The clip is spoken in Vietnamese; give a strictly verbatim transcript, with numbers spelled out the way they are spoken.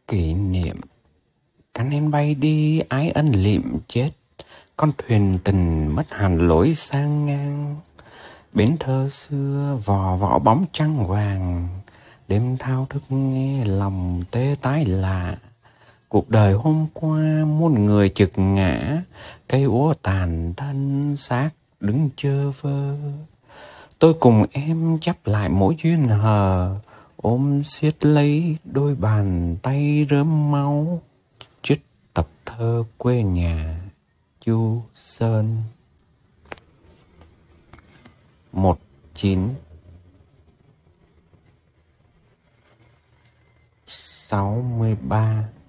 Kỷ niệm. Cánh én bay đi ái ân liệm chết, con thuyền tình mất hẳn lối sang ngang. Bến thơ xưa vò võ bóng trăng vàng, đêm thao thức nghe lòng tê tái lạ. Cuộc đời hôm qua muôn người chực ngã, cây úa tàn thân xác đứng chơ vơ. Tôi cùng em chắp lại mỗi duyên hờ, ôm siết lấy đôi bàn tay rớm máu. Trích tập thơ quê nhà Chu Sơn. Một chín sáu mươi ba